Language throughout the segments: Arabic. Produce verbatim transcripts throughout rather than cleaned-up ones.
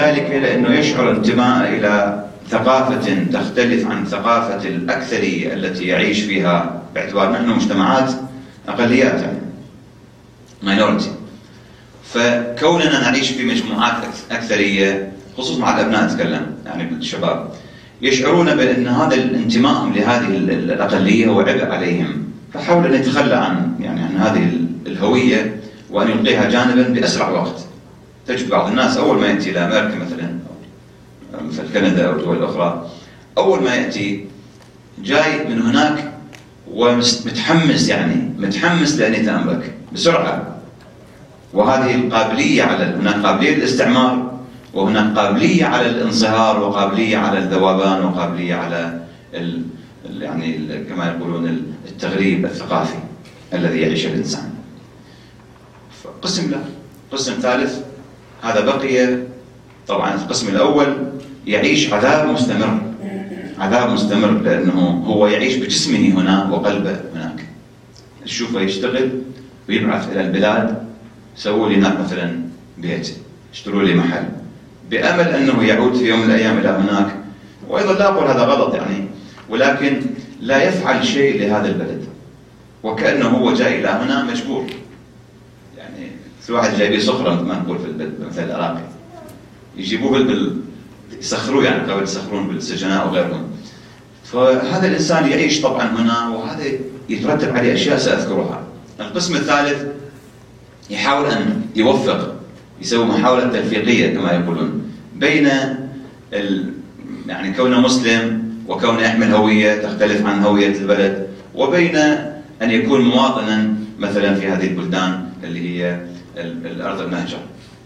ذلك لأنه يشعر انتماء إلى ثقافة تختلف عن ثقافة الأكثرية التي يعيش فيها، باعتبار نحن مجتمعات أقليات يعني minority. فكوننا نعيش في مجموعات أكثرية، خصوصا مع الأبناء أتكلم يعني الشباب، يشعرون بأن هذا الانتماء لهذه الأقلية هو عبء عليهم، فحاول أن يتخلى عن يعني عن هذه الهوية وأن يلقيها جانبا بأسرع وقت. تجد بعض الناس أول ما يأتي إلى أمريكا مثلا مثل كندا أو دول أخرى، أول ما يأتي جاي من هناك ومتحمس يعني متحمس لأن يتأمرك بسرعة. وهذه القابلية على هناك قابلية للاستعمار، وهناك قابلية على الانصهار، وقابلية على الذوبان، وقابلية على ال يعني ال كما يقولون التغريب الثقافي الذي يعيش الإنسان. قسم لا قسم ثالث هذا بقي طبعا. القسم الأول يعيش عذاب مستمر، عذاب مستمر لأنه هو يعيش بجسمه هنا وقلبه هناك. تشوفه يشتغل ويبعث إلى البلاد، سووا لي هناك مثلا بيت، اشتروا لي محل، بأمل أنه يعود في يوم من الأيام إلى هناك. وأيضا لا أقول هذا غلط يعني، ولكن لا يفعل شيء لهذا البلد، وكأنه هو جاي إلى هنا مجبور. يعني في واحد جايبيه صخرة ما نقول في المثل العراقي، يجيبوه بال يسخروه يعني قبل يسخرون بالسجناء وغيرهم. فهذا الإنسان يعيش طبعا هنا، وهذا يترتب عليه أشياء سأذكرها. القسم الثالث يحاول أن يوفق، يسوي محاولة تلفيقية كما يقولون بين ال... يعني كونه مسلم وكونه يحمل هوية تختلف عن هوية البلد، وبين أن يكون مواطنا مثلا في هذه البلدان اللي هي الأرض المهجر.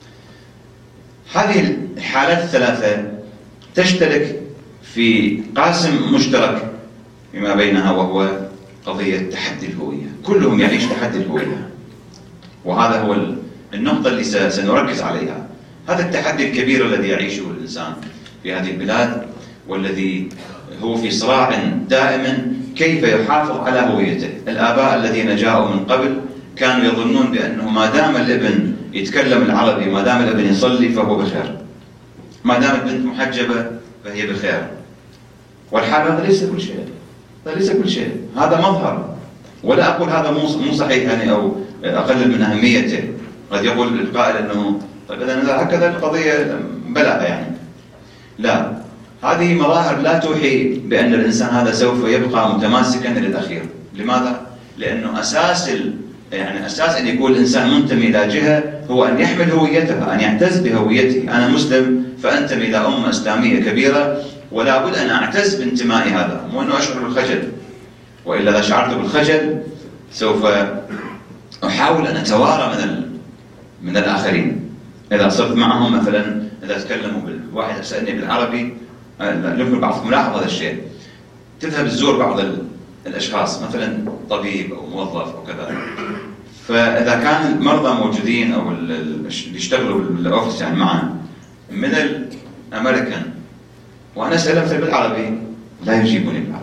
هذه الحالات الثلاثة تشترك في قاسم مشترك فيما بينها، وهو قضية تحدي الهوية. كلهم يعيش تحدي الهوية، وهذا هو النقطة اللي سنركز عليها. هذا التحدي الكبير الذي يعيشه الإنسان في هذه البلاد، والذي هو في صراع دائما كيف يحافظ على هويته. الآباء الذين جاءوا من قبل كانوا يظنون بأنه ما دام الابن يتكلم العربي، ما دام الابن يصلي فهو بخير، ما دام البنت محجبة فهي بخير. والحال هذا ليس كل شيء، هذا ليس كل شيء، هذا مظهر. ولا أقول هذا مو صحيح يعني أو أقلل من أهميته. قد يقول القائل أنه طيب إذا هكذا القضية بلى يعني. لا، هذه مظاهر لا توحي بأن الإنسان هذا سوف يبقى متماسكا إلى الأخير. لماذا؟ لأنه أساس ال... يعني أساس أن يكون الإنسان منتمي إلى جهة هو أن يحمل هويتها، أن يعتز بهويته. أنا مسلم فأنتمي إلى أمة إسلامية كبيرة، ولا بد أن أعتز بانتمائي هذا، مو أنه أشعر بالخجل. وإلا إذا شعرت بالخجل سوف أحاول أن أتوارى من ال... من الآخرين. إذا صرت معهم مثلا، إذا تكلموا بالواحد سألني بالعربي، لكم بعضكم لاحظ هذا الشيء، تذهب تزور بعض الأشخاص مثلا طبيب أو موظف أو كذا، فإذا كان المرضى موجودين أو اللي يشتغلوا بالأوفيس يعني معنا من الأمريكان، وأنا أسألهم مثلا بالعربي لا يجيبوني بالعربي،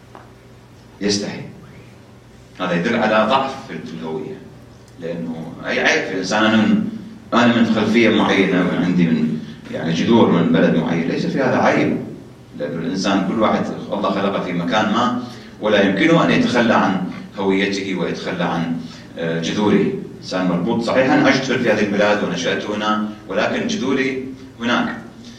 يستحي. هذا يدل على ضعف في الهوية، لأنه أي عيب في الإنسان. أنا من أنا من خلفية معينة، وعندي من يعني جذور من بلد معين، ليس في هذا عيب، لأن الإنسان كل واحد الله خلقه في مكان ما، ولا يمكنه أن يتخلى عن هويته ويتخلى عن جذوره. إنسان مربوط صحيح. أنا عشت في هذه البلاد ونشأت هنا، ولكن جذوري هناك.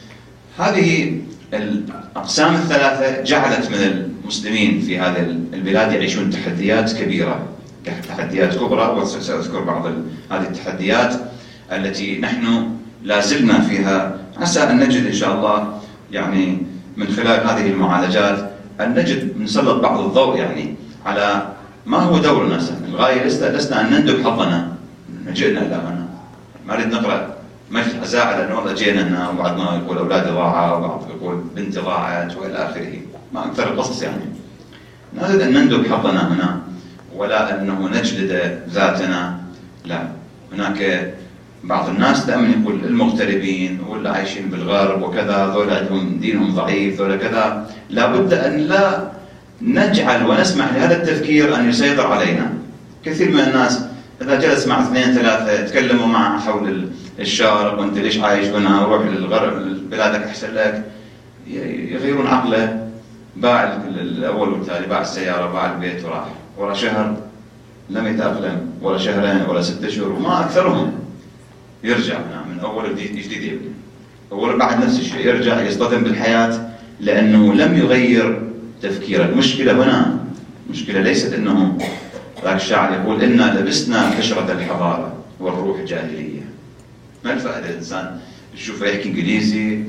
هذه الأقسام الثلاثة جعلت من المسلمين في هذه البلاد يعيشون تحديات كبيرة، تحديات كبرى، وسأذكر بعض هذه التحديات التي نحن لا زلنا فيها. عسى أن نجد إن شاء الله يعني من خلال هذه المعالجات أن نجد نسلط بعض الضوء يعني على ما هو دورنا. الغاية لسنا أن نندب حظنا، جئنا إلى هنا، ما نريد نقرأ مجد عزاء على أنه والله جينا هنا، وبعض ما يقول أولادي ضاعوا، وبعض يقول بنتي ضاعت، وإلى آخره، ما أكثر القصص يعني. نريد أن نندب حظنا هنا، ولا أنه نجلد ذاتنا. لا، هناك بعض الناس دائما يقول المغتربين واللي عايشين بالغرب وكذا، ذولا عندهم دينهم ضعيف، ذولا كذا. لابد أن لا نجعل ونسمح لهذا التفكير أن يسيطر علينا. كثير من الناس إذا جلس مع اثنين ثلاثة يتكلموا مع حول الشارق وانت ليش عايش هنا، روح للغرب بلادك احسن لك، يغيرون عقله. باع الاول والتالي، باع السياره، باع البيت وراح، ورا شهر لم يتاقلم، ولا شهرين ولا ستة اشهر وما اكثرهم، يرجع هنا من اول جديد يبني. اول بعد نفس الشيء يرجع يصطدم بالحياه لانه لم يغير تفكيره. المشكله هنا، المشكله ليست انه ذاك الشاعر يقول انا لبسنا قشره الحضاره والروح جاهليه. ما الفائده الانسان يشوفه يحكي انجليزي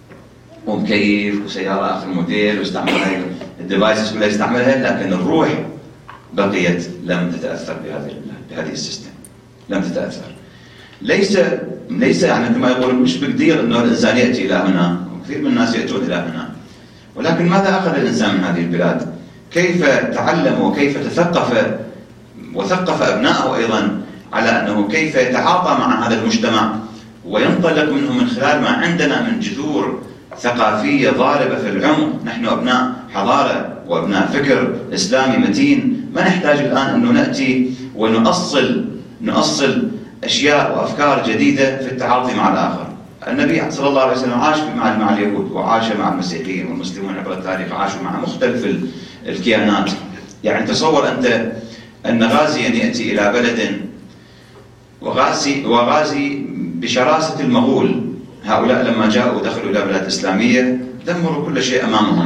ومكيف وسياره اخر موديل واستعمل هاي الديفايسز كلها يستعملها، لكن الروح بقيت لم تتاثر بهذه بهذه السيستم، لم تتاثر. ليس ليس يعني كما يقول مش بقدير انه الانسان ياتي الى هنا، وكثير من الناس ياتون الى هنا، ولكن ماذا اخذ الانسان من هذه البلاد؟ كيف تعلم وكيف تثقف وثقف ابنائه ايضا على انه كيف يتعاطى مع هذا المجتمع وينطلق منه من خلال ما عندنا من جذور ثقافيه ضاربه في العمق. نحن ابناء حضاره وابناء فكر اسلامي متين، ما نحتاج الان انه ناتي ونؤصل نؤصل اشياء وافكار جديده في التعاطي مع الاخر. النبي صلى الله عليه وسلم عاش مع مع اليهود وعاش مع المسيحيين والمسلمون عبر التاريخ، عاشوا مع مختلف الكيانات. يعني تصور انت ان غازيا ياتي الى بلد وغازي وغازي بشراسه المغول. هؤلاء لما جاءوا دخلوا الى بلاد اسلاميه دمروا كل شيء امامهم،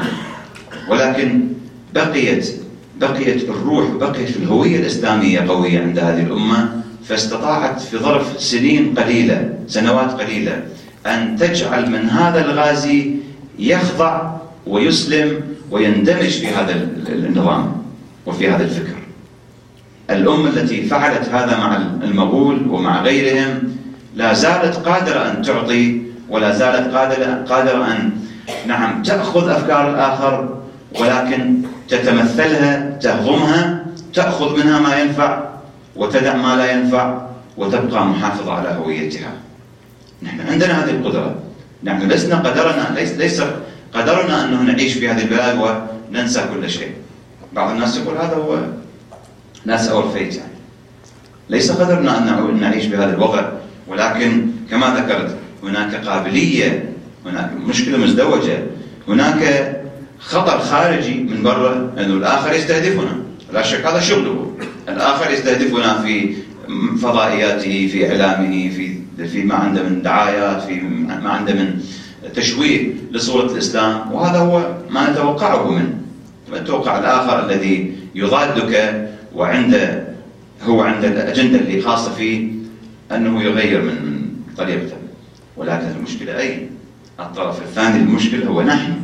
ولكن بقيت بقيت الروح وبقيت الهويه الاسلاميه قويه عند هذه الامه، فاستطاعت في ظرف سنين قليله، سنوات قليله، ان تجعل من هذا الغازي يخضع ويسلم ويندمج في هذا النظام وفي هذا الفكر. الأمة التي فعلت هذا مع المغول ومع غيرهم لا زالت قادرة أن تعطي، ولا زالت قادرة, قادرة أن نعم تأخذ أفكار الآخر، ولكن تتمثلها، تهضمها، تأخذ منها ما ينفع وتدع ما لا ينفع، وتبقى محافظة على هويتها. نحن عندنا هذه القدرة. نحن لسنا قدرنا ليس ليس قدرنا أنه نعيش في هذه البلاد وننسى كل شيء. بعض الناس يقول هذا هو ناس اور فيت، يعني ليس قدرنا أن نعيش بهذا الوضع، ولكن كما ذكرت هناك قابلية، هناك مشكلة مزدوجة، هناك خطر خارجي من برا، أنه الآخر يستهدفنا. لا شك هذا شغله، الآخر يستهدفنا في فضائياته، في إعلامه، في في ما عنده من دعايات، في ما عنده من تشويه لصورة الإسلام، وهذا هو ما نتوقعه منه. نتوقع الآخر الذي يضادك وعنده هو عنده الأجندة اللي خاصة فيه أنه يغير من من طريقته. ولكن المشكلة أين؟ الطرف الثاني المشكلة هو نحن.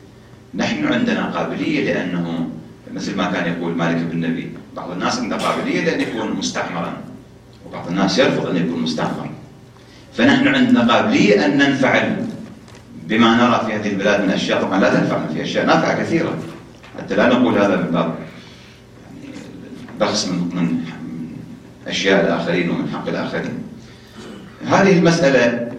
نحن عندنا قابلية، لأنه مثل ما كان يقول مالك بن نبي، بعض الناس عنده قابلية لأن يكون مستعمرا، وبعض الناس يرفض أن يكون مستعمر. فنحن عندنا قابلية أن ننفعل بما نرى في هذه البلاد من أشياء، طبعا لا تنفعنا في أشياء نافعة كثيرة، حتى لا نقول هذا من باب يعني بخس من من أشياء الآخرين ومن حق الآخرين. هذه المسألة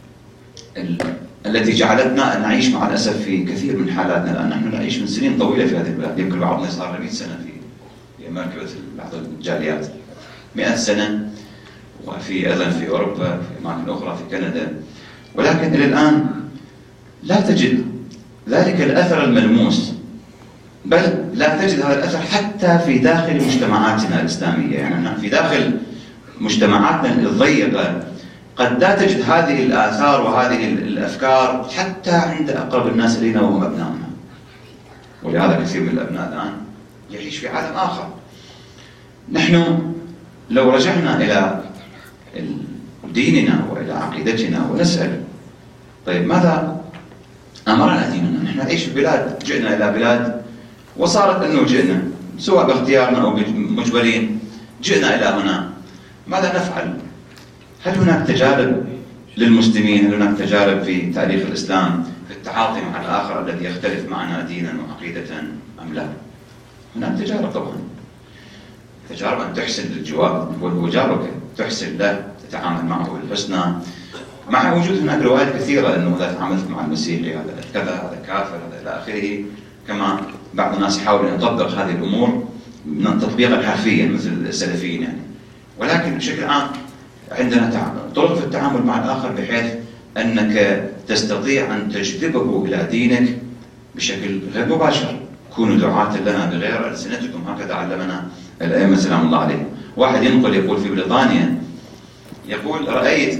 التي جعلتنا أن نعيش مع الأسف في كثير من حالاتنا الآن. نحن نعيش من سنين طويلة في هذه البلاد، يمكن بعضنا صار له مئة سنة في في أمريكا، بعض الجاليات مئة سنة، وفي أيضا في أوروبا، في أماكن أخرى، في كندا، ولكن إلى الآن لا تجد ذلك الأثر الملموس، بل لا تجد هذا الأثر حتى في داخل مجتمعاتنا الإسلامية. يعني في داخل مجتمعاتنا الضيقة قد لا تجد هذه الآثار وهذه الأفكار حتى عند أقرب الناس إلينا وهم أبنائنا. ولهذا كثير من الأبناء الآن يعيش في عالم آخر. نحن لو رجعنا إلى ديننا وإلى عقيدتنا ونسأل طيب ماذا أمرنا ديننا؟ نحن نعيش في بلاد، جئنا إلى بلاد وصارت أنه جئنا سواء باختيارنا أو مجبرين، جئنا إلى هنا، ماذا نفعل؟ هل هناك تجارب للمسلمين؟ هل هناك تجارب في تاريخ الإسلام في التعاطي مع الآخر الذي يختلف معنا دينا وعقيدة أم لا؟ هناك تجارب طبعا، تجارب أن تحسن للجوار وهو جارك، تحسن له، تتعامل معه بالحسنى، مع وجود هناك روايات كثيرة أنه إذا تعاملت مع المسيحي هذا كذا، هذا كافر، هذا إلى آخره، كما بعض الناس يحاول أن يطبق هذه الأمور من تطبيقا حرفيا مثل السلفيين يعني. ولكن بشكل عام عندنا طرق في التعامل مع الآخر بحيث أنك تستطيع أن تجذبه إلى دينك بشكل غير مباشر. كونوا دعاة لنا بغير ألسنتكم، هكذا علمنا الأئمة سلام الله عليهم. واحد ينقل يقول في بريطانيا، يقول رأيت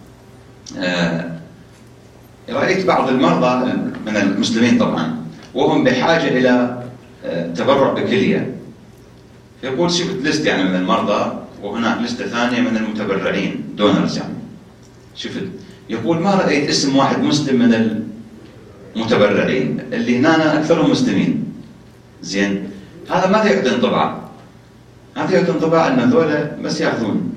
آه رأيت بعض المرضى من المسلمين طبعا وهم بحاجة إلى آه تبرع بكلية. يقول شفت لست يعني من المرضى وهناك لستة ثانية من المتبرعين دونرز يعني شفت. يقول ما رأيت اسم واحد مسلم من المتبرعين اللي هنا أكثرهم مسلمين. زين، هذا ما يعطي انطباع، هذا يعطي انطباع أن هذول بس يأخذون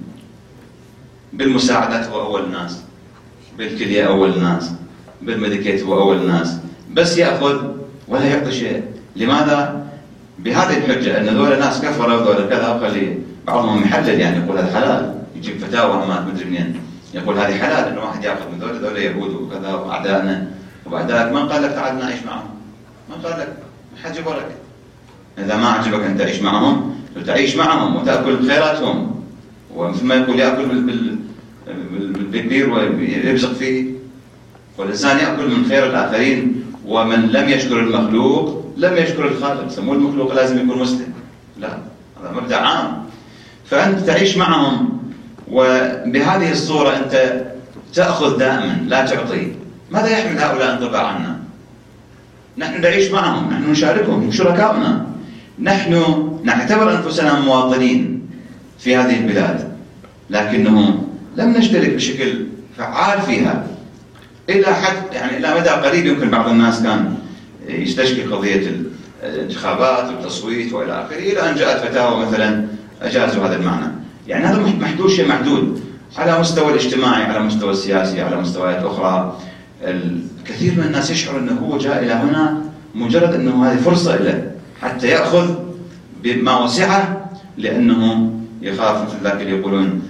بالمساعدات هو أول ناس، بالكلية أول ناس، بالميديكيت هو أول ناس، بس يأخذ ولا يعطي شيء. لماذا؟ بهذه الحجة أن هذول ناس كفروا وهذول كذا، وخلي بعضهم يحلل يعني يقول هذا حلال، يجيب فتاوى ما مدري منين يقول هذه حلال انه واحد ياخذ من ذول ذول يهود وكذا واعدائنا. وبعد ذلك من قال لك تعال نعيش معهم؟ من قال لك؟ ما حد جبرك. اذا ما عجبك ان تعيش معهم تعيش معهم وتاكل خيراتهم، ومثل ما يقول ياكل بالكبير ويبزق فيه. والانسان ياكل من خير الاخرين، ومن لم يشكر المخلوق لم يشكر الخالق. سموه المخلوق لازم يكون مسلم؟ لا، هذا مبدا عام. فانت تعيش معهم وبهذه الصورة أنت تأخذ دائما لا تعطي. ماذا يحمل هؤلاء انطباع عنا؟ نحن نعيش معهم، نحن نشاركهم، شركائنا، نحن نعتبر أنفسنا مواطنين في هذه البلاد، لكنه لم نشترك بشكل فعال فيها إلى حد يعني إلى مدى قريب. يمكن بعض الناس كان يستشكل قضية الانتخابات والتصويت وإلى آخره، إلى أن جاءت فتاوى مثلا أجازوا هذا المعنى. يعني هذا محدود، شيء محدود على مستوى الاجتماعي، على مستوى السياسي، على مستويات أخرى. الكثير من الناس يشعر أنه هو جاء إلى هنا مجرد أنه هذه فرصة له حتى يأخذ بما وسعه، لأنه يخاف مثل ذاك اللي يقولون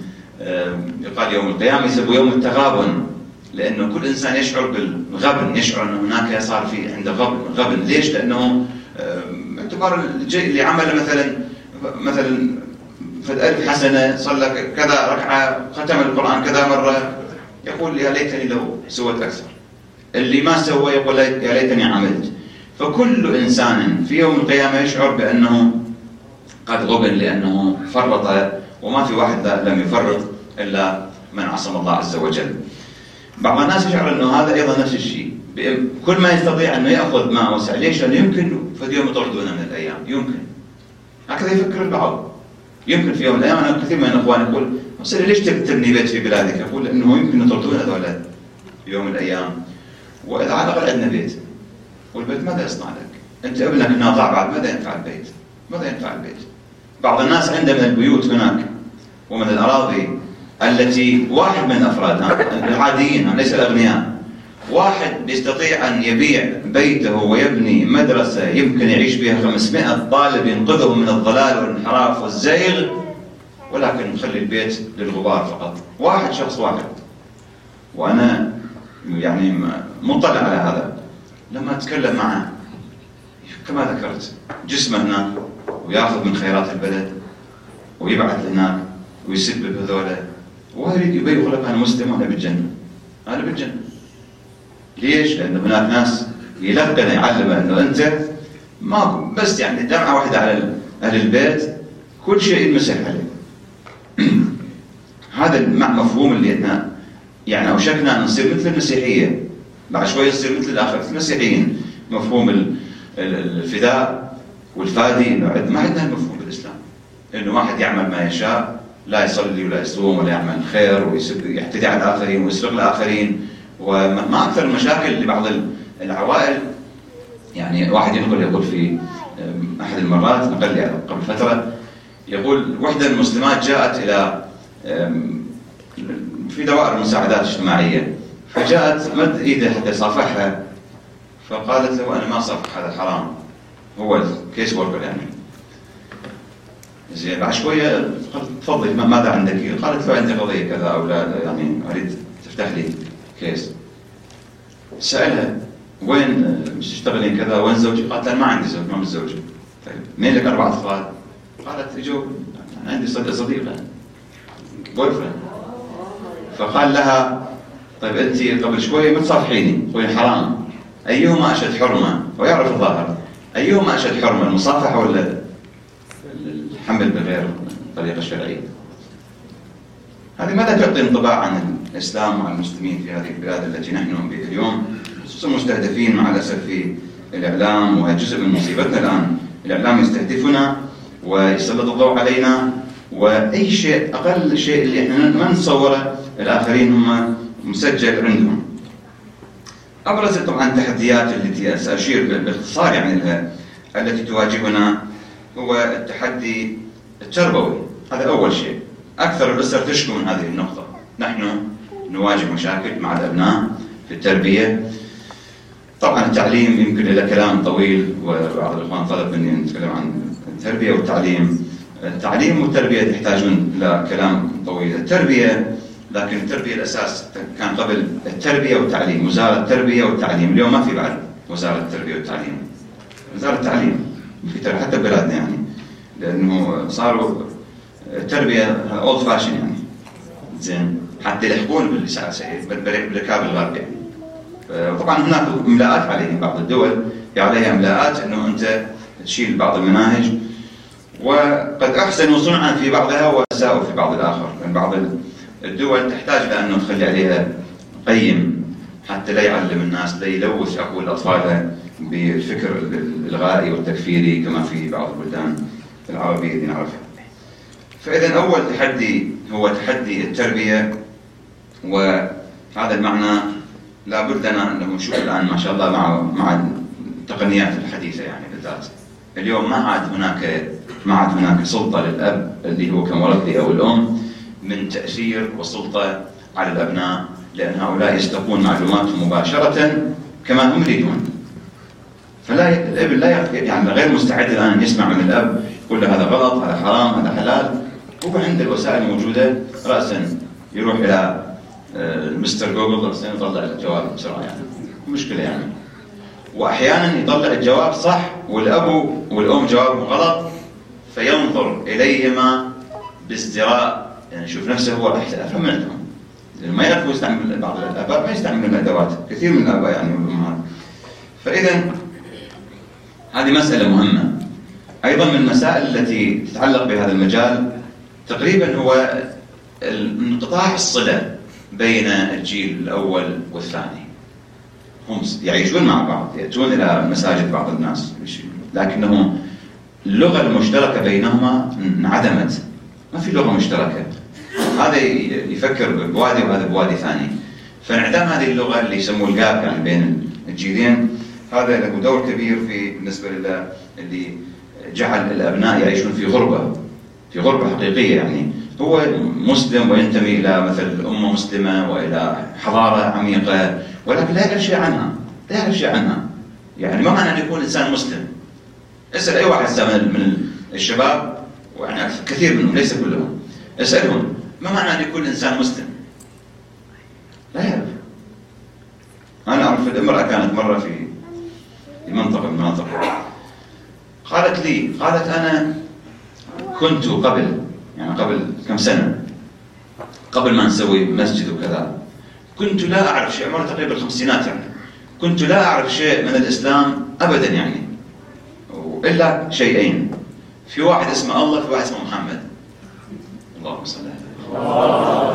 يقال يوم القيامة يسبوا يوم التغابن، لأنه كل إنسان يشعر بالغبن، يشعر أنه هناك صار في عنده غبن. غبن ليش؟ لأنه باعتبار اللي عمل مثلا مثلا فالألف حسنة، صلى كذا ركعة، ختم القرآن كذا مرة، يقول يا ليتني لو سويت أكثر. اللي ما سوى يقول يا ليتني عملت. فكل إنسان في يوم القيامة يشعر بأنه قد غبن لأنه فرط، وما في واحد لم يفرط إلا من عصم الله عز وجل. بعض الناس يشعر أنه هذا أيضا نفس الشيء، كل ما يستطيع أنه يأخذ ما وسع. ليش؟ لأنه يمكن في يوم يطردونه من الأيام، يمكن هكذا يفكر البعض. يمكن في يوم من الأيام، أنا كثير من الأخوان يقول أصلي ليش تبني بيت في بلادك؟ أقول إنه يمكن يطردون هذول في يوم من الأيام، وإذا على الأقل عندنا بيت، والبيت ماذا يصنع لك؟ أنت ابنك هنا ضاع بعد، ماذا ينفع البيت؟ ماذا ينفع البيت؟ بعض الناس عنده من البيوت هناك ومن الأراضي التي واحد من أفرادها العاديين ليس الأغنياء، واحد بيستطيع أن يبيع بيته ويبني مدرسة يمكن يعيش بها خمسمائة طالب ينقذهم من الضلال والانحراف والزيغ، ولكن يخلي البيت للغبار فقط. واحد، شخص واحد. وأنا يعني مطلع على هذا، لما أتكلم معه كما ذكرت جسمه هناك ويأخذ من خيرات البلد ويبعث هناك ويسبب هذولا، وهذا يقول لك أنا مسلم وأنا بالجنة، أنا بالجنة. ليش؟ لأن هناك ناس يلقن يعلم أنه أنت ما بس يعني دمعة واحدة على أهل البيت كل شيء ينمسح عليه. هذا المفهوم اللي احنا يعني أوشكنا أن نصير مثل المسيحية، بعد شوية نصير مثل الآخر مثل المسيحيين. مفهوم الفداء والفادي، ما عندنا المفهوم بالإسلام، إنه واحد يعمل ما يشاء، لا يصلي ولا يصوم ولا يعمل خير ويحتدي على الآخرين ويسرق الآخرين. وما أكثر المشاكل لبعض العوائل. يعني واحد ينقل يقول في أحد المرات، نقل لي قبل فترة، يقول وحدة من المسلمات جاءت إلى في دوائر المساعدات الاجتماعية، فجاءت مد إيدها حتى صافحها، فقالت له أنا ما صافح، هذا حرام، هو الكيس وركر يعني. زين، بعد شوية تفضلي ماذا عندك؟ قالت له عندي قضية كذا أو لا، يعني أريد تفتح لي كيس. سألها وين تشتغلين كذا، وين زوجي؟ قالت أنا ما عندي زوج، ما متزوجة. طيب مين لك أربع أطفال؟ قالت اجوا عندي صديقة بوي فريند. فقال لها طيب أنت قبل شوية ما تصافحيني، تقولي حرام، أيهما أشد حرمة؟ ويعرف الظاهر، أيهما أشد حرمة، المصافحة ولا الحمل بغير طريقة شرعية؟ هذه ماذا تعطي انطباع عن الإسلام وعن المسلمين في هذه البلاد التي نحن بها اليوم، خصوصا مستهدفين مع الأسف في الإعلام، وهي جزء من مصيبتنا الآن. الإعلام يستهدفنا ويسلط الضوء علينا، وأي شيء أقل شيء اللي إحنا ما نتصوره الآخرين هم مسجل عندهم. أبرز طبعا التحديات التي سأشير باختصار يعني لها التي تواجهنا هو التحدي التربوي. هذا أول شيء. أكثر الأسر تشكو من هذه النقطة. نحن نواجه مشاكل مع الأبناء في التربية. طبعا التعليم يمكن له كلام طويل، وبعض الإخوان طلب مني أن أتكلم عن التربية والتعليم. التعليم والتربية تحتاجون إلى كلام طويل. التربية، لكن التربية الأساس كان قبل التربية والتعليم، وزارة التربية والتعليم. اليوم ما في بعد وزارة التربية والتعليم، وزارة التعليم في حتى بلادنا يعني، لأنه صاروا التربية أولد فاشن يعني، زين، حتى يلحقون بالركاب الغرب يعني. طبعا هناك املاءات عليهم، بعض الدول عليها املاءات انه انت تشيل بعض المناهج، وقد احسنوا صنعا في بعضها واساءوا في بعض الاخر. يعني بعض الدول تحتاج الى انه تخلي عليها قيم حتى لا يعلم الناس، لا يلوث عقول اطفالها بالفكر الالغائي والتكفيري كما في بعض البلدان العربيه اللي نعرفها. فاذا اول تحدي هو تحدي التربيه، وهذا المعنى لابد لنا انه نشوف الان ما شاء الله مع مع التقنيات الحديثه يعني بالذات. اليوم ما عاد هناك ما عاد هناك سلطه للاب اللي هو كمربي او الام من تاثير وسلطه على الابناء، لان هؤلاء يستقون معلوماتهم مباشره كما هم يريدون. فلا الابن لا يعني غير مستعد الان ان يسمع من الاب يقول له هذا غلط، هذا حرام، هذا حلال. هو عند الوسائل الموجوده راسا يروح الى مستر جوجل راسا يطلع الجواب بسرعه يعني، مشكله يعني. واحيانا يطلع الجواب صح والاب والام جوابهم غلط، فينظر اليهما بازدراء، يعني يشوف نفسه هو افهم منهم، لانه ما يعرفوا يستعمل. بعض الاباء ما يستعملون الادوات، كثير من الاباء يعني والامهات. فاذا هذه مساله مهمه. ايضا من المسائل التي تتعلق بهذا المجال تقريبا هو انقطاع الصله بين الجيل الاول والثاني. هم يعيشون مع بعض، ياتون الى مساجد بعض الناس، لكنهم اللغه المشتركه بينهما انعدمت، ما في لغه مشتركه. هذا يفكر بوادي وهذا بوادي ثاني. فانعدام هذه اللغه اللي يسموه الجاب يعني بين الجيلين، هذا له دور كبير في بالنسبه لله اللي جعل الابناء يعيشون في غربه، في غربه حقيقيه يعني. هو مسلم وينتمي الى مثل امه مسلمه والى حضاره عميقه، ولكن لا يعرف شيء عنها، لا يعرف شيء عنها. يعني ما معنى ان يكون انسان مسلم؟ اسال اي واحد من الشباب، ويعني كثير منهم ليس كلهم، اسالهم ما معنى ان يكون انسان مسلم؟ لا يعرف. انا اعرف الامراه كانت مره في في منطقه من المناطق، قالت لي، قالت انا كنت قبل يعني قبل كم سنه قبل ما نسوي مسجد وكذا، كنت لا اعرف شيء، عمري تقريبا الخمسينات يعني، كنت لا اعرف شيء من الاسلام ابدا يعني، الا شيئين، في واحد اسمه الله، في واحد اسمه محمد. اللهم صل على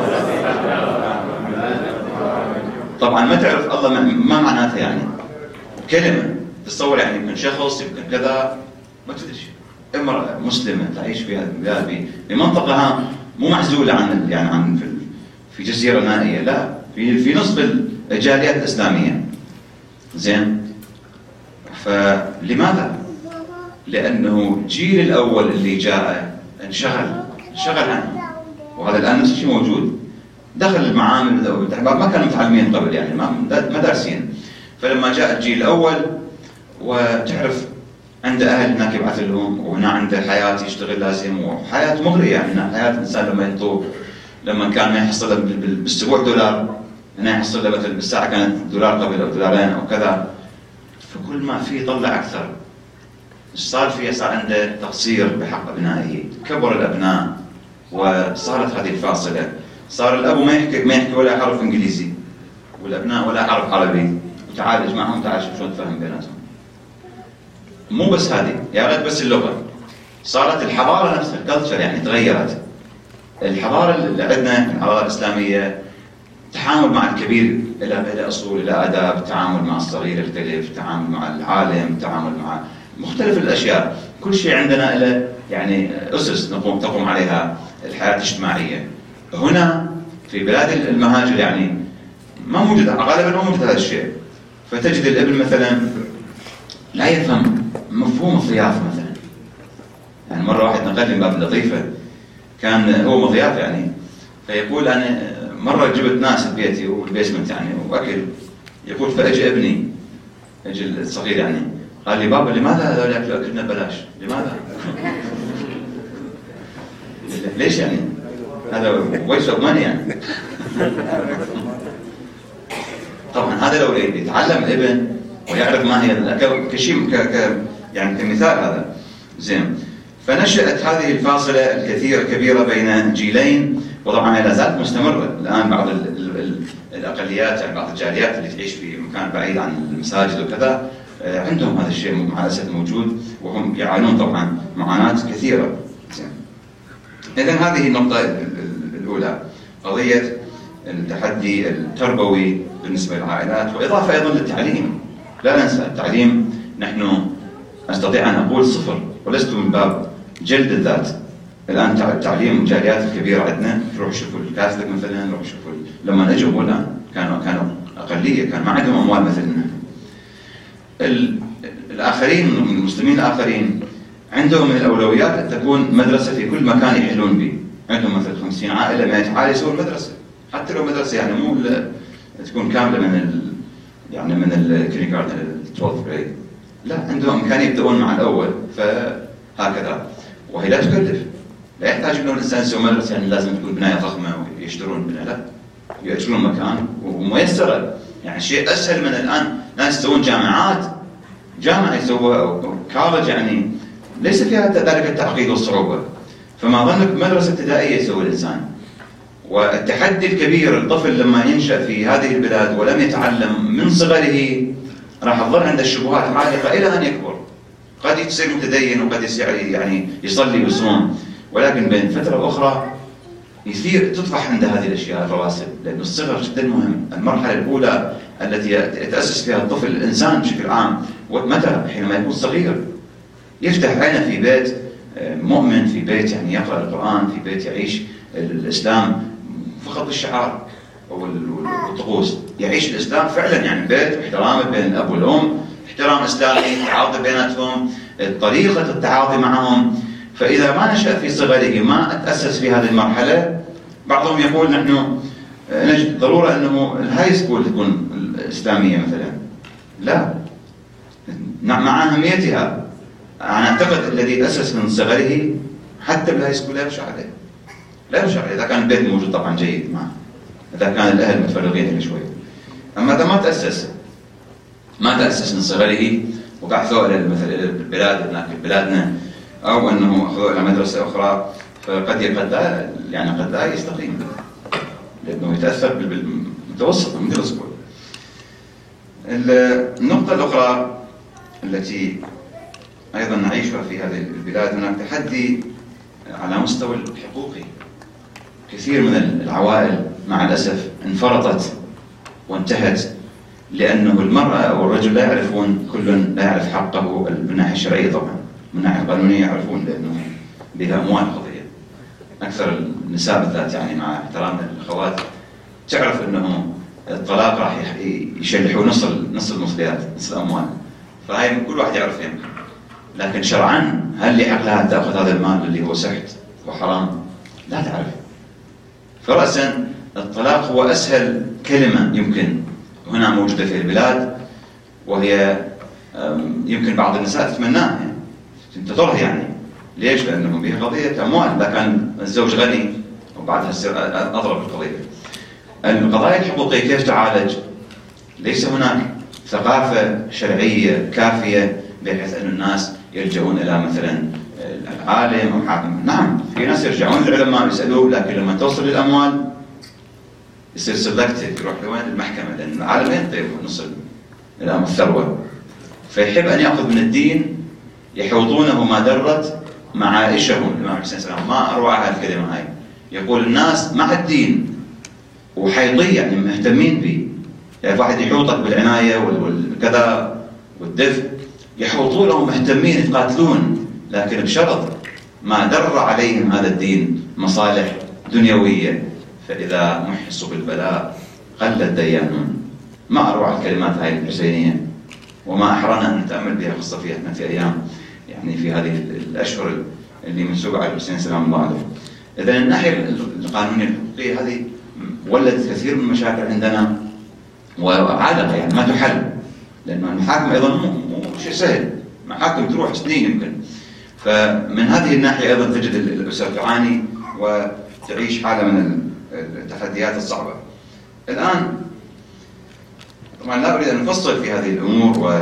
طبعا ما تعرف الله ما معناته يعني، كلمه تتصور يعني يمكن شخص يمكن كذا، ما تدري شيء. امرأة مسلمة تعيش في هذه البلاد بمنطقة مو معزولة عن يعني عن في في جزيرة نائية، لا، في في نصف الجاليات الإسلامية. زين؟ فلماذا؟ لأنه الجيل الأول اللي جاء انشغل انشغل عنه، وهذا الآن نفس الشيء موجود. دخل المعامل ما كانوا متعلمين قبل يعني، ما ما دارسين. فلما جاء الجيل الأول وتعرف عنده أهل هناك يبعث لهم، وهنا عنده حياة يشتغل لازم، وحياة مغرية يعني. حياة الإنسان لما ينطو، لما كان ما يحصل له بالأسبوع دولار، هنا يحصل له مثلا بالساعة كانت دولار قبل أو دولارين أو كذا. فكل ما فيه يطلع أكثر. صار فيه صار عنده تقصير بحق أبنائه، كبر الأبناء، وصارت هذه الفاصلة. صار الأب ما يحكي ما يحكي ولا حرف إنجليزي، والأبناء ولا حرف عربي، وتعالج معهم تعال شوف شلون تفهم بيناتهم. مو بس هذه، يا ريت بس اللغة، صارت الحضارة نفسها الكلتشر يعني تغيرت. الحضارة اللي عندنا الحضارة الإسلامية التعامل مع الكبير إلى إلى أصول، إلى آداب، التعامل مع الصغير يختلف، التعامل مع العالم، التعامل مع مختلف الأشياء، كل شيء عندنا له يعني أسس نقوم تقوم عليها الحياة الاجتماعية. هنا في بلاد المهاجر يعني ما موجود، غالبا ما موجود هذا الشيء، فتجد الابن مثلا لا يفهم مفهوم الضيافة مثلا. يعني مرة واحد نقل لي من باب اللطيفة، كان هو مضياف يعني، فيقول أنا مرة جبت ناس ببيتي والبيسمنت يعني وأكل، يقول فأجي ابني، أجي الصغير يعني، قال لي بابا لماذا هذول يأكلوا أكلنا بلاش؟ لماذا؟ ليش يعني؟ هذا waste of money يعني. طبعا هذا لو يتعلم الابن ويعرف ما هي كشيء ك ك يعني كمثال هذا زين. فنشأت هذه الفاصلة الكثيرة الكبيرة بين جيلين، وطبعا لا زالت مستمرة الآن. بعض ال ال ال الأقليات يعني بعض الجاليات اللي تعيش في مكان بعيد عن المساجد وكذا عندهم هذا الشيء مع الأسف موجود، وهم يعانون طبعا معاناة كثيرة. إذن هذه النقطة الأولى، قضية التحدي التربوي بالنسبة للعائلات، وإضافة أيضا للتعليم. لا ننسى التعليم، نحن أستطيع أن أقول صفر، ولست من باب جلد الذات. الآن التعليم الجاليات الكبيرة عندنا، روح شوفوا الكاثوليك مثلا، روح شوفوا لما نجوا هنا كانوا كانوا أقلية، كان ما عندهم أموال مثلنا. الآخرين من المسلمين الآخرين عندهم من الأولويات أن تكون مدرسة في كل مكان يحلون به. عندهم مثلا خمسين عائلة مئة عائلة يسوون مدرسة، حتى لو مدرسة يعني مو تكون كاملة من ال يعني من الكيندرغارتن التويلث جريد، لا عندهم إمكانية يبدأون مع الأول، فهكذا. وهي لا تكلف، لا يحتاج إنه الإنسان يسوي مدرسة يعني لازم تكون بناية ضخمة ويشترون بناية، لا، يأجرون مكان وميسرة. يعني شيء أسهل من الآن ناس يسوون جامعات، جامعة يسووها أو كولج، يعني ليس فيها ذلك التعقيد والصعوبة. فما ظنك مدرسة ابتدائية يسوي الإنسان. والتحدي الكبير، الطفل لما ينشأ في هذه البلاد ولم يتعلم من صغره راح تظل عنده الشبهات عالقة إلى أن يكبر. قد يصير متدين وقد يصير يعني يصلي ويصوم، ولكن بين فترة أخرى يصير تطفح عنده هذه الأشياء الرواسب، لأن الصغر جدا مهم. المرحلة الأولى التي يتأسس فيها الطفل الإنسان بشكل عام، ومتى؟ حينما يكون صغير، يفتح عينه في بيت مؤمن، في بيت يعني يقرأ القرآن، في بيت يعيش الإسلام فقط بالشعار والطقوس، يعيش الإسلام فعلا، يعني بيت احترام بين الأب والأم، احترام إسلامي، تعاطي بيناتهم، طريقة التعاطي معهم. فإذا ما نشأ في صغره، ما أتأسس في هذه المرحلة، بعضهم يقول نحن نجد ضرورة أنه الهاي سكول تكون الإسلامية مثلا، لا، مع أهميتها أنا أعتقد الذي أسس من صغره حتى بالهاي سكول لا يخشى عليه، لا يخشى عليه إذا كان البيت موجود طبعا جيد معه، إذا كان الأهل متفرغين شوي. أما إذا ما تأسس ما تأسس من صغره وبعثوه إلى مثلا إلى البلاد هناك بلادنا، أو أنه أخذوه إلى مدرسة أخرى، فقد قد لا يعني قد لا يستقيم، لأنه يتأثر بالمتوسط من ميدل سكول. النقطة الأخرى التي أيضا نعيشها في هذه البلاد، هناك تحدي على مستوى الحقوقي. كثير من العوائل مع الأسف انفرطت وانتهت، لأنه المرأة أو الرجل لا يعرفون، كل لا يعرف حقه من الناحية الشرعية طبعا، من الناحية القانونية يعرفون لأنه بها أموال قضية. أكثر النساء بالذات يعني مع احترامنا للأخوات تعرف أنه الطلاق راح يشلحوا نص نص المصليات، نص الأموال، فهي كل واحد يعرف يمكن. لكن شرعا هل يحق لها أن تأخذ هذا المال اللي هو سحت وحرام؟ لا تعرف. فرأسا الطلاق هو أسهل كلمة يمكن هنا موجودة في البلاد، وهي يمكن بعض النساء تتمناها، يعني تنتظرها. يعني ليش؟ لأنه بها قضية أموال، إذا كان الزوج غني وبعدها تصير أضرب القضية. القضايا الحقوقية كيف تعالج؟ ليس هناك ثقافة شرعية كافية بحيث أن الناس يلجؤون إلى مثلا العالم أو حاكم. نعم، في ناس يرجعون للعلماء يسألوه، لكن لما توصل للأموال يصير سلكتيف، يروح لوين؟ المحكمة، لأن العالم ينطي نص الآن الثروة، فيحب أن يأخذ من الدين يحوطونه ما درت معائشهم. الإمام حسين السلام ما أروع هالكلمة هاي، يقول الناس مع الدين وحيضيع، يعني مهتمين به، يعني واحد يحوطك بالعناية والكذا والدفء، يحوطونه مهتمين يقاتلون، لكن بشرط ما در عليهم هذا الدين مصالح دنيوية، فإذا محصوا بالبلاء قل الديانون. ما أروع الكلمات هاي الحسينية، وما أحرنا أن نتأمل بها، خاصة في في أيام يعني في هذه الأشهر اللي منسوبة على الحسين سلام الله عليه. إذا الناحية القانونية الحقوقية هذه ولدت كثير من المشاكل عندنا، وعالقة يعني ما تحل، لأنه المحاكم أيضا مو شيء سهل، محاكم تروح سنين يمكن. فمن هذه الناحية أيضا تجد الأسر تعاني وتعيش حالة من التحديات الصعبة. الآن طبعا لا أريد أن نفصل في هذه الأمور، و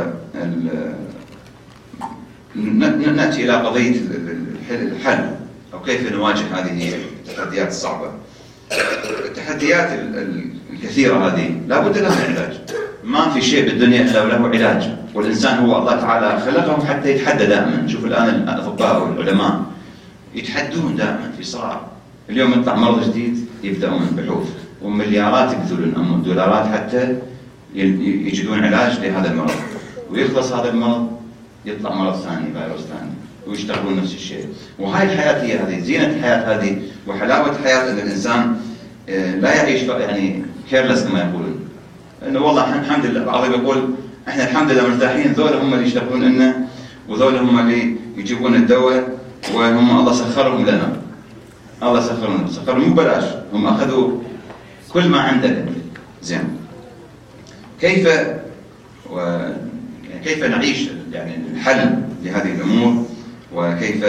نأتي إلى قضية الحل أو كيف نواجه هذه التحديات الصعبة. التحديات الكثيرة هذه لا بد لها من علاج، ما في شيء بالدنيا إلا له علاج، والإنسان هو الله تعالى خلقهم حتى يتحدى دائما. نشوف الآن الأطباء والعلماء يتحدون دائما في صراع، اليوم يطلع مرض جديد يبدأون بحوث ومليارات يبذلون أم دولارات حتى يجدون علاج لهذا المرض، ويخلص هذا المرض يطلع مرض ثاني، فيروس ثاني، ويشتغلون نفس الشيء. وهاي الحياة هي هذه زينة الحياة هذه، وحلاوة الحياة أن الإنسان لا يعيش يعني كيرلس كما يقولون، انه والله الحمد لله. بعضهم يقول احنا الحمد لله مرتاحين، ذول هم اللي يشتغلون لنا، وذول هم اللي يجيبون الدواء، وهم الله سخرهم لنا. الله سخرهم، سخرهم مو بلاش، هم اخذوا كل ما عندك. زين، كيف و يعني كيف نعيش يعني الحل لهذه الامور، وكيف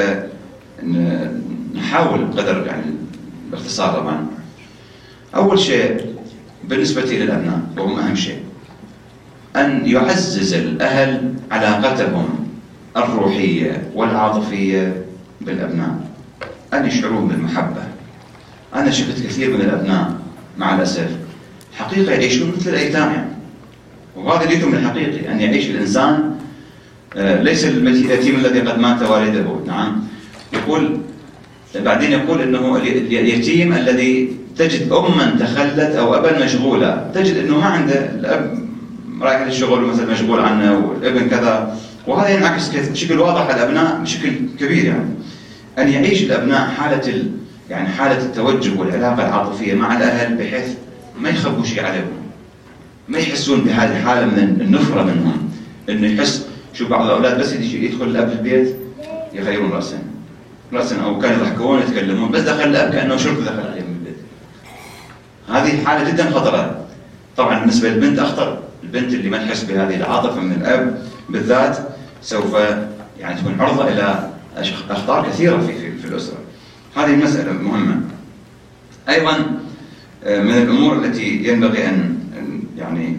نحاول قدر يعني باختصار. طبعا اول شيء بالنسبة للأبناء، وهم أهم شيء، أن يعزز الأهل علاقتهم الروحية والعاطفية بالأبناء، أن يشعرون بالمحبة. أنا شفت كثير من الأبناء مع الأسف حقيقة يعيشون مثل الأيتام يعني، وهذا اليتم الحقيقي، أن يعيش الإنسان ليس اليتيم الذي قد مات والده. نعم، يقول بعدين يقول إنه اليتيم الذي تجد أما تخلت أو أبا مشغولا، تجد أنه ما عنده، الأب رايح للشغل مثلا مشغول عنه، والابن كذا، وهذا ينعكس بشكل واضح على الأبناء بشكل كبير. يعني أن يعيش الأبناء حالة ال... يعني حالة التوجه والعلاقة العاطفية مع الأهل، بحيث ما يخبوا شيء عليهم، ما يحسون بهذه الحالة من النفرة منهم، إنه يحس. شوف بعض الأولاد بس يدخل الأب في البيت يغيرون رأسا رأسا، أو كانوا يضحكون يتكلمون، بس دخل الأب كأنه شرطي دخل عليهم. هذه حالة جدا خطرة. طبعا بالنسبة للبنت أخطر، البنت اللي ما تحس بهذه العاطفة من الأب بالذات سوف يعني تكون عرضة إلى أخطار كثيرة في في, في الأسرة. هذه مسألة مهمة. أيضا من الأمور التي ينبغي أن يعني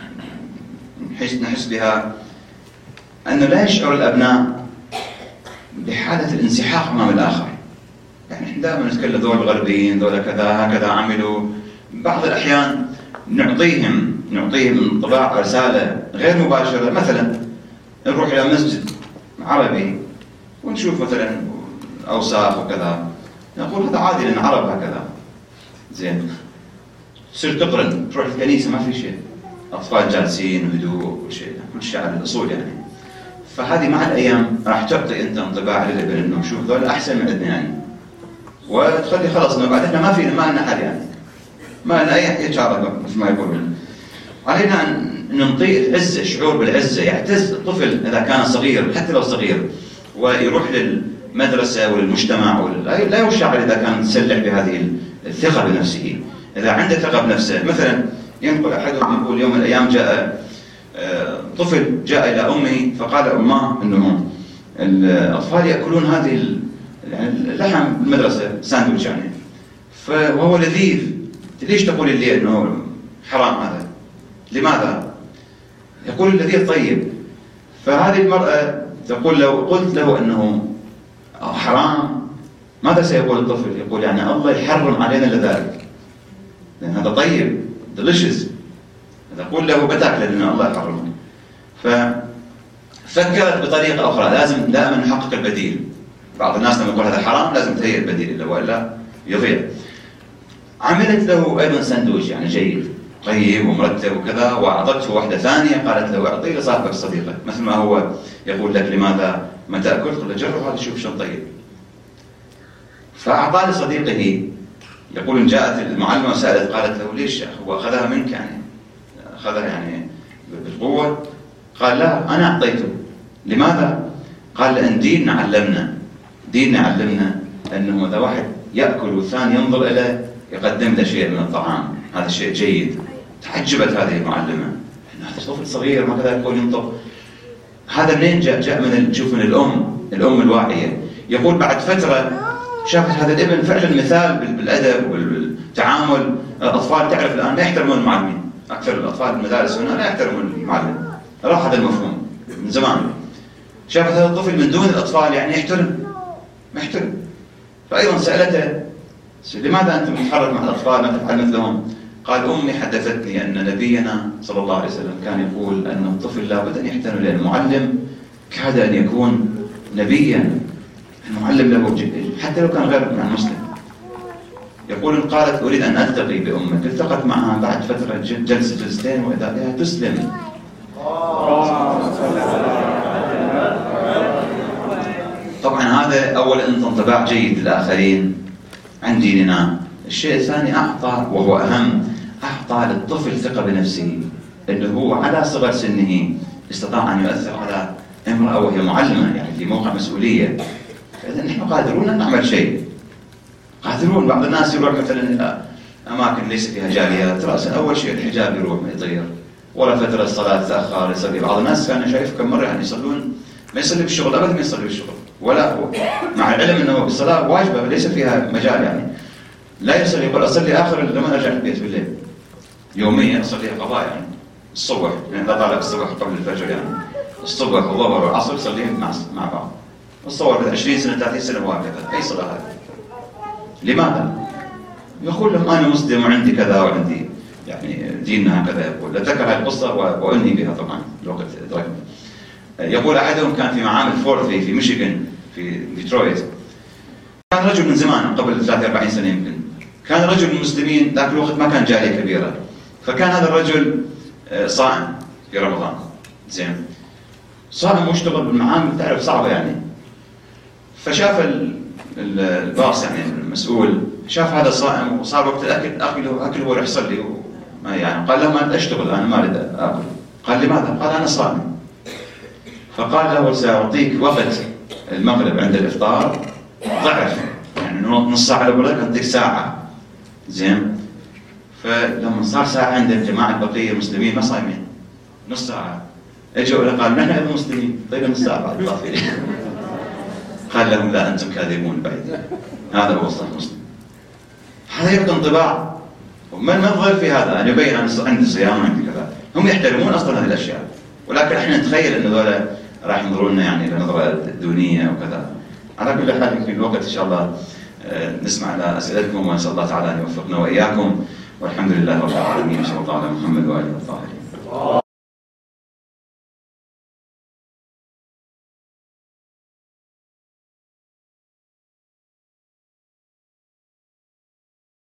نحس بها، أنه لا يشعر الأبناء بحالة الانسحاق أمام الآخر. يعني احنا دائما نتكلم ذول الغربيين، ذول كذا هكذا عملوا. بعض الأحيان نعطيهم نعطيهم انطباع رسالة غير مباشرة، مثلا نروح إلى مسجد عربي ونشوف مثلا أوساخ وكذا، نقول هذا عادي لأن عرب هكذا. زين، تصير تقرن، تروح الكنيسة ما في شيء، أطفال جالسين وهدوء وشيء، كل شيء على الأصول يعني. فهذه مع الأيام راح تعطي أنت انطباع للابن إنه شوف ذول أحسن من عندنا يعني، وتخلي خلاص إنه بعد إحنا ما فينا، ما لنا حل يعني، ما لنا أي شعار مثل ما يقولون. علينا أن نعطيه العزة، شعور بالعزة، يعتز الطفل إذا كان صغير حتى لو صغير، ويروح للمدرسة والمجتمع، لا يشعر إذا كان مسلح بهذه الثقة بنفسه. إذا عنده ثقة بنفسه، مثلا ينقل أحدهم يقول يوم من الأيام جاء طفل جاء إلى أمه فقال أمه أنه الأطفال يأكلون هذه اللحم بالمدرسة ساندويتش يعني، فهو لذيذ، ليش تقول لي أنه حرام هذا؟ لماذا؟ يقول اللذيذ طيب. فهذه المرأة تقول لو قلت له أنه حرام ماذا سيقول الطفل؟ يقول يعني الله يحرم علينا لذلك. لأن هذا طيب ديليشس، إذا قول له بتاكله لأن الله يحرمه. ففكرت بطريقة أخرى، لازم دائما نحقق البديل. بعض الناس لما يقول هذا حرام لازم تهيئ البديل إلا وإلا يضيع. عملت له أيضا سندويش يعني جيد طيب ومرتب وكذا، وأعطته واحدة ثانية قالت له أعطيه لصاحبك صديقك، مثل ما هو يقول لك لماذا ما تأكل؟ قل له جرب هذا شوف شلون طيب. فأعطاه لصديقه. يقول إن جاءت المعلمة وسألت قالت له ليش هو أخذها منك يعني أخذها يعني بالقوة؟ قال لا أنا أعطيته. لماذا؟ قال لأن ديننا علمنا ديننا علمنا أنه إذا واحد يأكل والثاني ينظر إليه يقدم له شيء من الطعام، هذا شيء جيد. تعجبت هذه المعلمة، هذا طفل صغير ما كذا يقول ينطق. هذا منين جاء؟ جاء من نشوف من الأم الأم الواعية. يقول بعد فترة شافت هذا الابن فعلا مثال بالأدب والتعامل. الأطفال تعرف الآن ما يحترمون المعلمين، أكثر الأطفال المدارس هنا لا يحترمون المعلم، راح هذا المفهوم من زمان. شافت هذا الطفل من دون الأطفال يعني يحترم ما يحترم. فأيضا سألته لماذا أنت متحرك مع الأطفال ما تفعل مثلهم؟ قال أمي حدثتني أن نبينا صلى الله عليه وسلم كان يقول أن الطفل لابد أن يحترم، لأن المعلم كاد أن يكون نبيا. المعلم له حتى لو كان غير يعني مسلم. يقول قالت أريد أن ألتقي بأمك، التقت معها بعد فترة جلسة جلستين وإذا بها تسلم. طبعا هذا أول انطباع جيد للآخرين عن ديننا. الشيء الثاني أعطى وهو أهم، أعطى للطفل ثقة بنفسه، أنه هو على صغر سنه استطاع أن يؤثر على امرأة وهي معلمة يعني في موقع مسؤولية. فإذا نحن قادرون أن نعمل شيء، قادرون. بعض الناس يروح مثلا إلى أماكن ليس فيها جاليات، رأسا أول شيء الحجاب يروح ما يطير، ولا فترة الصلاة تتأخر يصلي. بعض الناس كان شايف كم مرة يعني يصلون ما يصلي بالشغل أبدا، ما يصلي بالشغل ولا هو، مع العلم أنه الصلاة واجبة ليس فيها مجال يعني لا يصلي. يقول أصلي آخر لما أرجع البيت بالليل يوميا أصليها قضاء يعني الصبح، يعني لا طالع الصبح قبل الفجر يعني الصبح والظهر والعصر يصليهم مع مع بعض. الصور بعد عشرين سنة ثلاثين سنة وهكذا. أي صلاة هذه؟ لماذا؟ يقول لهم أنا مسلم وعندي كذا وعندي يعني ديننا هكذا. يقول ذكر هذه القصة وأنهي بها طبعا الوقت أدركني. يقول أحدهم كان في معامل فورثي في ميشيغان في ديترويت. كان رجل من زمان قبل ثلاثين أربعين سنة يمكن، كان رجل من المسلمين ذاك الوقت ما كان جالية كبيرة، فكان هذا الرجل صائم في رمضان. زين صائم واشتغل بالمعامل تعرف صعبة يعني. فشاف الباص يعني المسؤول شاف هذا صائم وصار وقت الأكل أكله أكله وراح يصلي وما يعني. قال له ما أنت أشتغل أنا ما أريد آكل. قال لماذا؟ قال أنا صائم. فقال له سأعطيك وقت المغرب عند الإفطار ضعف يعني نص ساعة لو بدك أعطيك ساعة. زين فلما صار ساعة عند الجماعة البقية المسلمين ما صايمين نص ساعة اجوا له قال نحن أيضا مسلمين طيب نص ساعة بعد إضافي لي. قال لهم لا أنتم كاذبون بعيد، هذا هو الصح مسلم. هذا يبقى انطباع ومن نظر في هذا أن يبين أن عندي صيام وعندي كذا. هم يحترمون أصلا هذه الأشياء، ولكن احنا نتخيل أن هذول راح ينظرون لنا يعني بنظرة دونية وكذا. على كل حال يمكن الوقت إن شاء الله نسمع على أسئلتكم ونسأل الله تعالى أن يوفقنا وإياكم، والحمد لله رب العالمين. صلى الله على محمد وآله الطاهرين.